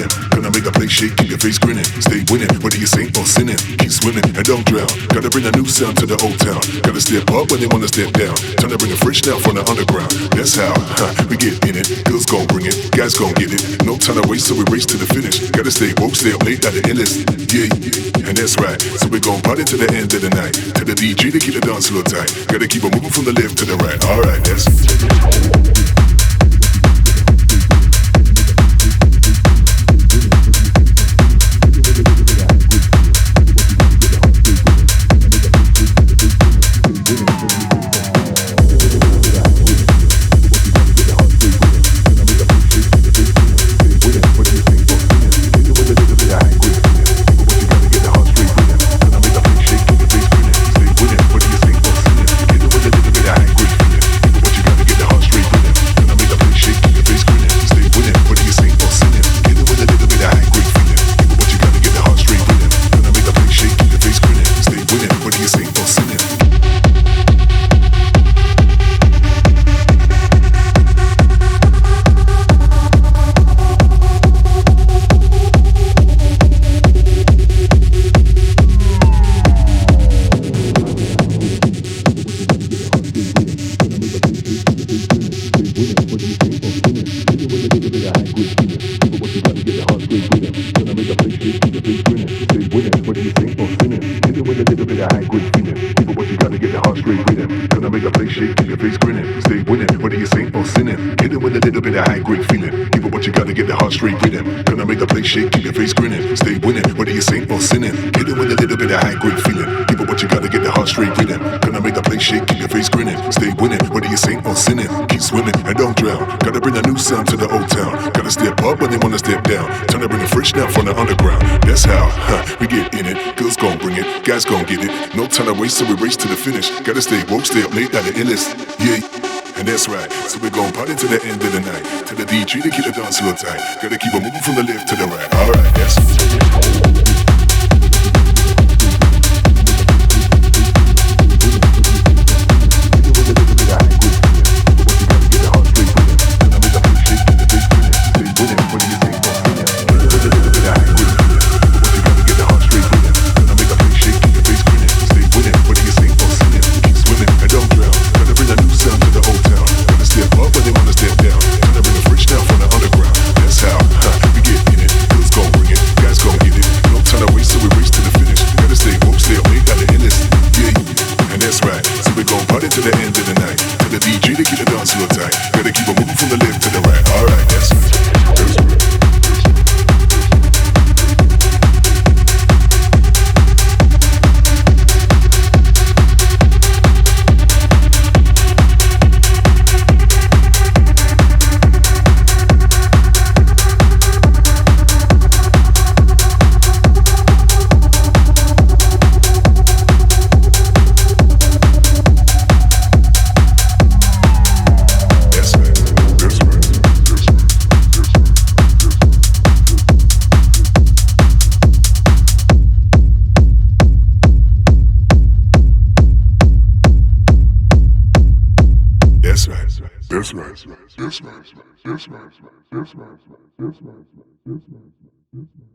freedom. Gonna make the place shake, keep your face grinning. Stay winning, whether you saint or sinning. Keep swimming and don't drown. Gotta bring a new sound to the old town. Gotta step up when they wanna step down. Time to bring a fresh down from the underground. That's how we get in it. Girls gon' bring it, guys gon' get it. No time to waste, so we race to the finish. Gotta stay woke, stay up late, at the endless. Yeah, and that's right. So we gon' party to the end of the night. To the DJ to keep the dance floor tight. Gotta keep it moving from the left to the right. Alright, that's straight rhythm. Gonna make the place shake, keep your face grinning. Stay winning, whether you saint or sinning. Hit it with a little bit of high grade feeling. Give it what you gotta get the heart straight rhythm. Gonna make the place shake, keep your face grinning. Stay winning, whether you saint or sinning. Keep swimming and don't drown. Gotta bring a new sound to the old town. Gotta step up when they wanna step down. Time to bring a fresh down from the underground. That's how we get in it. Girls gon' bring it, guys gon' get it. No time to waste, so we race to the finish. Gotta stay woke, stay up late, at the endless. Yeah. And that's right, so we're gon' party to the end of the night. To the DJ to keep the dance floor tight. Gotta keep it moving from the left to the right. Alright, that's to the end of the night. To the DJ to keep the dance floor tight. Gotta keep it moving from the left to the right. Alright, that's That's right.